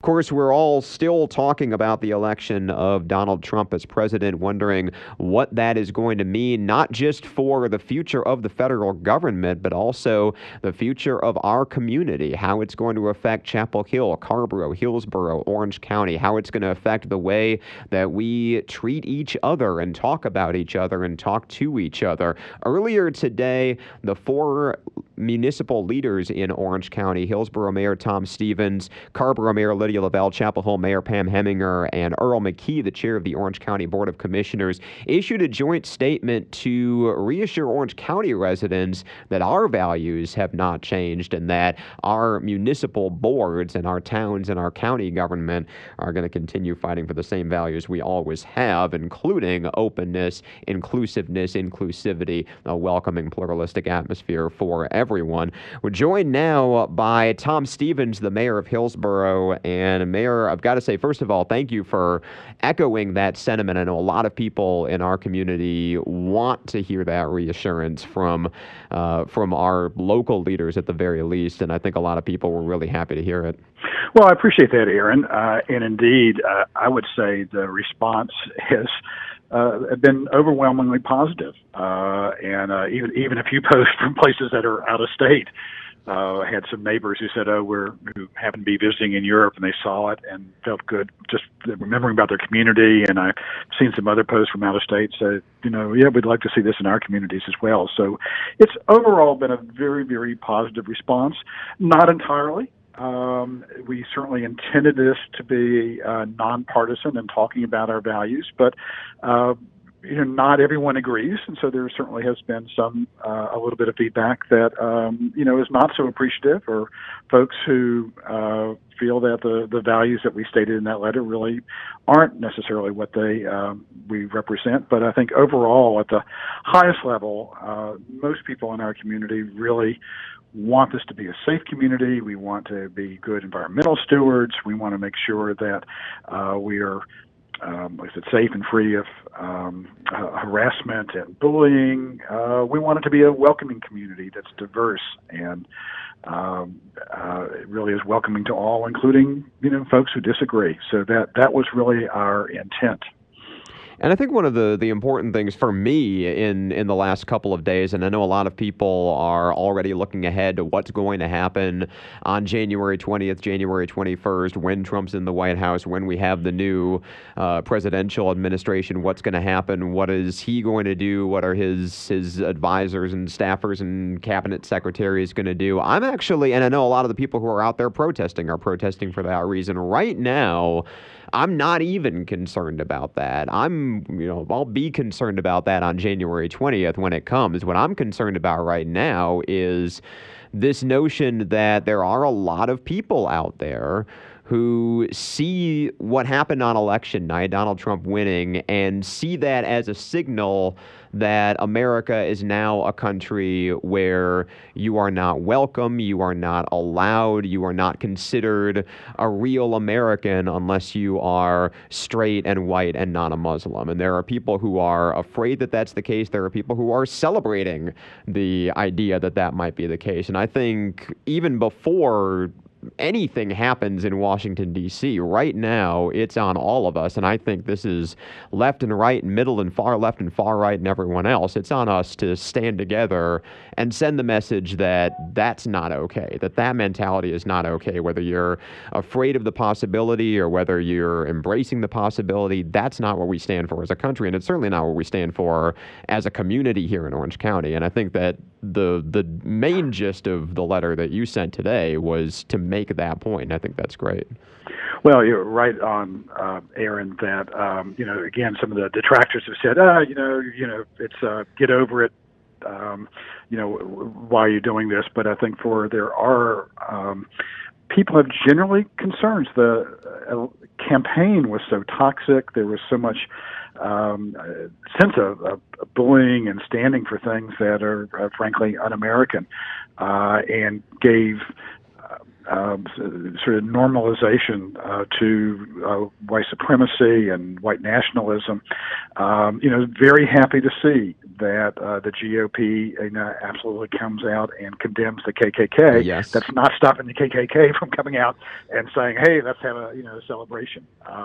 course, we're all still talking about the election of Donald Trump as president, wondering what that is going to mean, not just for the future of the federal government, but also the future of our community, how it's going to affect Chapel Hill, Carrboro, Hillsborough, Orange County, how it's going to affect the way that we treat each other and talk about each other and talk to each other. Earlier today, the four municipal leaders in Orange County, Hillsborough Mayor Tom Stevens, Carrboro Mayor Lydia Lavelle, Chapel Hill Mayor Pam Heminger, and Earl McKee, the chair of the Orange County Board of Commissioners, issued a joint statement to reassure Orange County residents that our values have not changed and that our municipal boards and our towns and our county government are going to continue fighting for the same values we always have, including openness, inclusiveness, inclusivity, a welcoming, pluralistic atmosphere for everyone. We're joined now by Tom Stevens, the mayor of Hillsborough. And Mayor, I've got to say, first of all, thank you for echoing that sentiment. I know a lot of people in our community want to hear that reassurance from our local leaders at the very least, and I think a lot of people were really happy to hear it. Well, I appreciate that, Aaron. And indeed, I would say the response has been overwhelmingly positive. And even a few posts from places that are out of state. I had some neighbors who said, who happened to be visiting in Europe, and they saw it and felt good just remembering about their community. And I've seen some other posts from out of state say, we'd like to see this in our communities as well. So it's overall been a very, very positive response. Not entirely. We certainly intended this to be nonpartisan and talking about our values, but not everyone agrees, and so there certainly has been a little bit of feedback that is not so appreciative, or folks who feel that the values that we stated in that letter really aren't necessarily what we represent. But I think overall, at the highest level, most people in our community really want this to be a safe community. We want to be good environmental stewards. We want to make sure that we are safe and free of harassment and bullying. We want it to be a welcoming community that's diverse and it really is welcoming to all, including folks who disagree. So that was really our intent. And I think one of the important things for me in the last couple of days, and I know a lot of people are already looking ahead to what's going to happen on January 20th, January 21st, when Trump's in the White House, when we have the new presidential administration, what's going to happen, what is he going to do, what are his advisors and staffers and cabinet secretaries going to do. I'm actually, and I know a lot of the people who are out there protesting for that reason. Right now, I'm not even concerned about that. I'll be concerned about that on January 20th when it comes. What I'm concerned about right now is this notion that there are a lot of people out there who see what happened on election night, Donald Trump winning, and see that as a signal that America is now a country where you are not welcome, you are not allowed, you are not considered a real American unless you are straight and white and not a Muslim. And there are people who are afraid that that's the case. There are people who are celebrating the idea that that might be the case. And I think even before anything happens in Washington, D.C. right now, it's on all of us. And I think this is left and right and middle and far left and far right and everyone else. It's on us to stand together and send the message that that's not okay, that mentality is not okay, whether you're afraid of the possibility or whether you're embracing the possibility. That's not what we stand for as a country. And it's certainly not what we stand for as a community here in Orange County. And I think that the main gist of the letter that you sent today was to make that point. And I think that's great. Well, you're right on, Aaron, that, again, some of the detractors have said, it's get over it, why are you doing this? But I think there are people have generally concerns. The campaign was so toxic. There was so much sense of bullying and standing for things that are frankly un-American, and gave sort of normalization to white supremacy and white nationalism. Very happy to see that the GOP absolutely comes out and condemns the KKK. Yes. That's not stopping the KKK from coming out and saying, "Hey, let's have a celebration."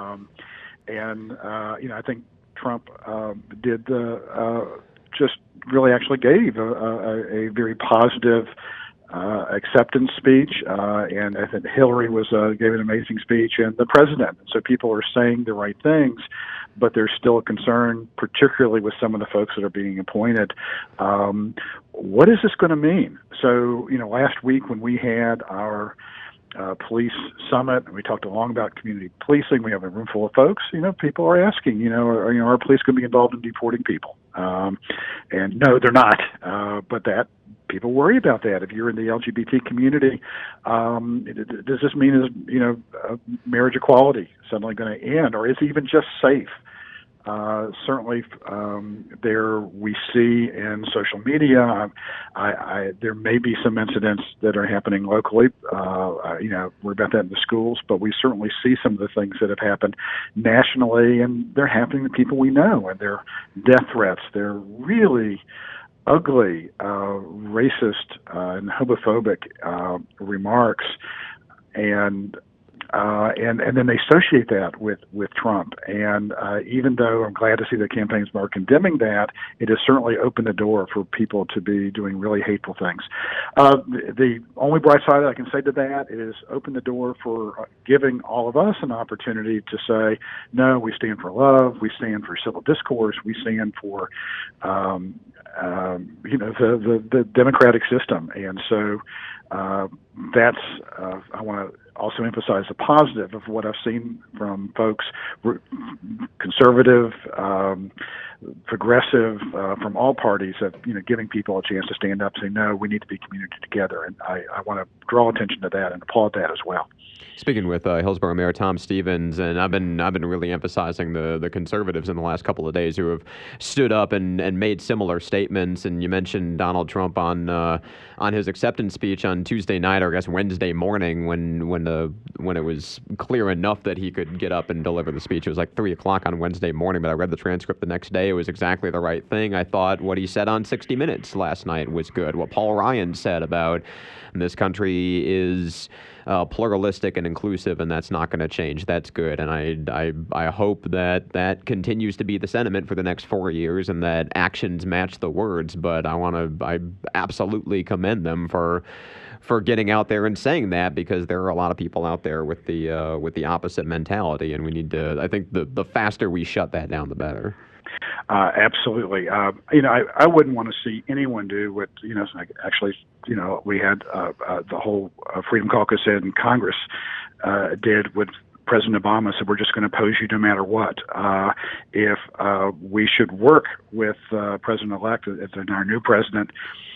I think Trump did just really actually gave a very positive acceptance speech, and I think Hillary gave an amazing speech, and the president. So people are saying the right things, but there's still a concern, particularly with some of the folks that are being appointed. What is this going to mean? So, last week when we had our police summit, we talked along about community policing. We have a room full of folks. People are asking, are police going to be involved in deporting people? And no, they're not. But that people worry about that. If you're in the LGBT community, does this mean marriage equality suddenly going to end, or is it even just safe? Certainly, there we see in social media. There may be some incidents that are happening locally. We're about that in the schools, but we certainly see some of the things that have happened nationally, and they're happening to people we know, and they're death threats. They're really ugly, racist, and homophobic remarks, and then they associate that with Trump. And even though I'm glad to see the campaigns are condemning that, it has certainly opened the door for people to be doing really hateful things. The only bright side I can say to that is open the door for giving all of us an opportunity to say, no, we stand for love, we stand for civil discourse, we stand for the democratic system. And so that's I want to also emphasize the positive of what I've seen from folks, conservative, progressive, from all parties, of giving people a chance to stand up and say, no, we need to be community together. And I want to draw attention to that and applaud that as well. Speaking with Hillsborough Mayor Tom Stevens, and I've been really emphasizing the conservatives in the last couple of days who have stood up and made similar statements. And you mentioned Donald Trump on his acceptance speech on Tuesday night, or I guess Wednesday morning, when it was clear enough that he could get up and deliver the speech. It was like 3:00 on Wednesday morning, but I read the transcript the next day. It was exactly the right thing. I thought what he said on 60 Minutes last night was good. What Paul Ryan said about this country is pluralistic and inclusive, and that's not going to change. That's good, and I hope that continues to be the sentiment for the next 4 years, and that actions match the words. But I absolutely commend them for getting out there and saying that, because there are a lot of people out there with the opposite mentality, and we need to. I think the faster we shut that down, the better. Absolutely. I wouldn't want to see anyone do what, actually, we had the whole Freedom Caucus in Congress did what President Obama said, we're just going to oppose you no matter what. If we should work with President-elect, as our new president,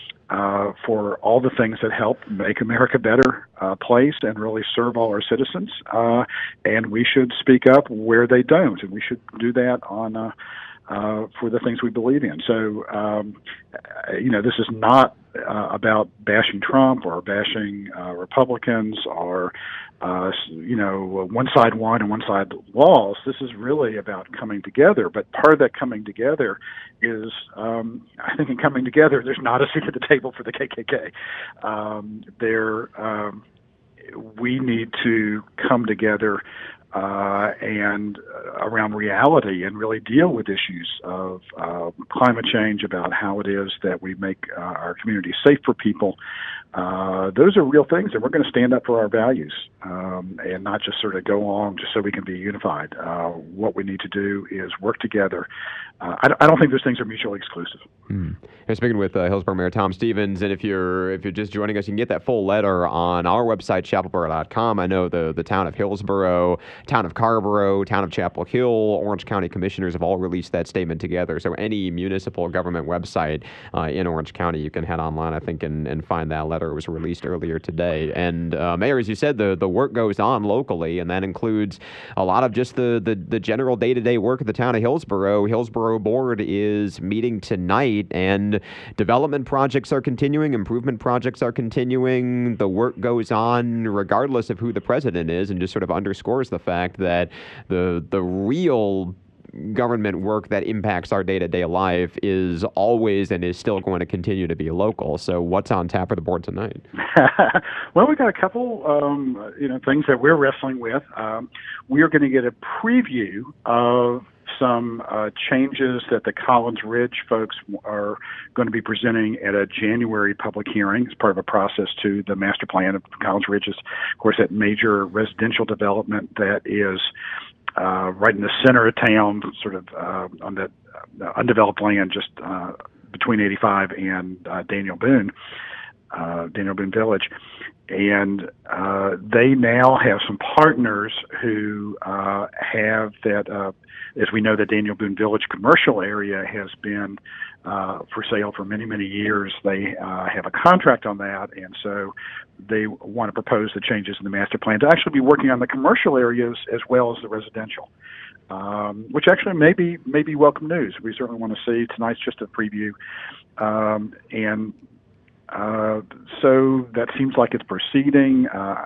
for all the things that help make America a better place and really serve all our citizens. And we should speak up where they don't, and we should do that on for the things we believe in. So, this is not about bashing Trump or bashing Republicans or, one side won and one side lost. This is really about coming together. But part of that coming together is, I think in coming together, there's not a seat at the table for the KKK. We need to come together and around reality and really deal with issues of climate change, about how it is that we make our communities safe for people. Those are real things, and we're going to stand up for our values and not just sort of go along just so we can be unified. What we need to do is work together. I don't think those things are mutually exclusive. I'm speaking with Hillsborough Mayor Tom Stevens, and if you're just joining us, you can get that full letter on our website, chapelboro.com. I know the town of Hillsborough, town of Carrboro, town of Chapel Hill, Orange County commissioners have all released that statement together. So any municipal government website in Orange County, you can head online, I think, and find that letter. letter was released earlier today. And Mayor, as you said, the work goes on locally, and that includes a lot of just the general day-to-day work of the town of Hillsborough. Hillsborough Board is meeting tonight, and development projects are continuing, improvement projects are continuing. The work goes on regardless of who the president is, and just sort of underscores the fact that the real government work that impacts our day-to-day life is always and is still going to continue to be local. So what's on tap for the board tonight? Well, we've got a couple things that we're wrestling with. We are going to get a preview of some changes that the Collins Ridge folks are going to be presenting at a January public hearing as part of a process to the master plan of Collins Ridge. Is, of course, that major residential development that is right in the center of town, sort of on that undeveloped land just between 85 and Daniel Boone Village. And they now have some partners who have that, as we know, the Daniel Boone Village commercial area has been for sale for many, many years. They have a contract on that, and so they want to propose the changes in the master plan to actually be working on the commercial areas as well as the residential, which actually may be welcome news. We certainly want to see. Tonight's just a preview, so that seems like it's proceeding.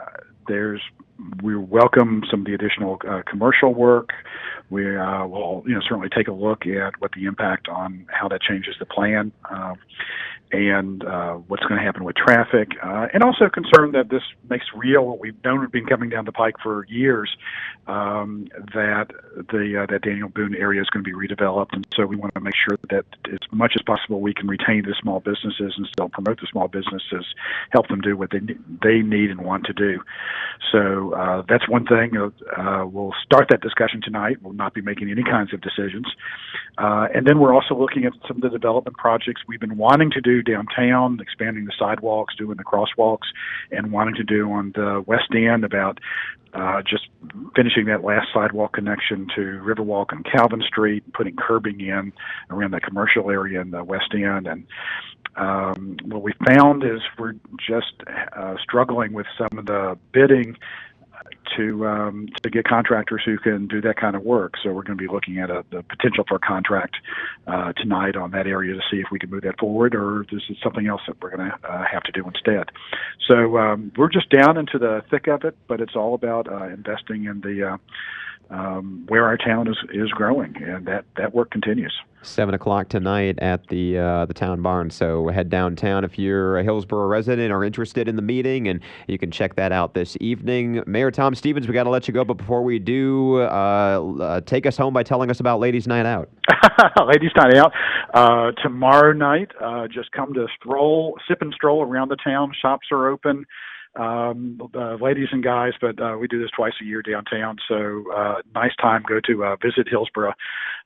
We welcome some of the additional commercial work. We will certainly take a look at what the impact on how that changes the plan and what's going to happen with traffic, and also concerned that this makes real what we've known has been coming down the pike for years, that that Daniel Boone area is going to be redeveloped, and so we want to make sure that as much as possible we can retain the small businesses and still promote the small businesses, help them do what they need and want to do. So that's one thing. We'll start that discussion tonight. We'll not be making any kinds of decisions, and then we're also looking at some of the development projects we've been wanting to do downtown, expanding the sidewalks, doing the crosswalks, and wanting to do on the West End about just finishing that last sidewalk connection to Riverwalk and Calvin Street, putting curbing in around the commercial area in the West End. And what we found is we're just struggling with some of the bidding to get contractors who can do that kind of work. So we're going to be looking at the potential for a contract tonight on that area to see if we can move that forward, or if this is something else that we're going to have to do instead. So we're just down into the thick of it, but it's all about investing in the where our town is growing, and that work continues. 7 o'clock tonight at the town barn. So head downtown if you're a Hillsborough resident or interested in the meeting, and you can check that out this evening. Mayor Tom Stevens, we got to let you go, but before we do, take us home by telling us about Ladies' Night Out. Ladies' Night Out tomorrow night. Just come to sip and stroll around the town. Shops are open. Ladies and guys, but we do this twice a year downtown, so nice time. Go to visit Hillsborough.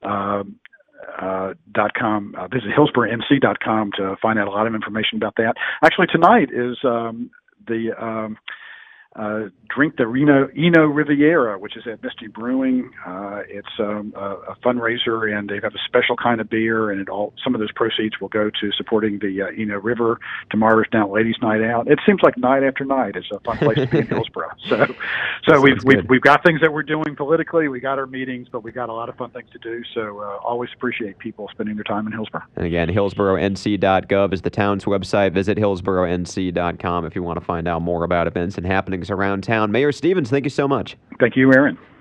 Visit HillsboroughNC.com to find out a lot of information about that. Actually, tonight is drink the Eno Riviera, which is at Misty Brewing. It's a fundraiser, and they have a special kind of beer, and some of those proceeds will go to supporting the Eno River. Tomorrow's now Ladies' Night Out. It seems like night after night. It's a fun place to be in Hillsborough. So we've got things that we're doing politically. We got our meetings, but we got a lot of fun things to do. So always appreciate people spending their time in Hillsborough. And again, HillsboroughNC.gov is the town's website. Visit HillsboroughNC.com if you want to find out more about events and happenings around town. Mayor Stevens, thank you so much. Thank you, Aaron.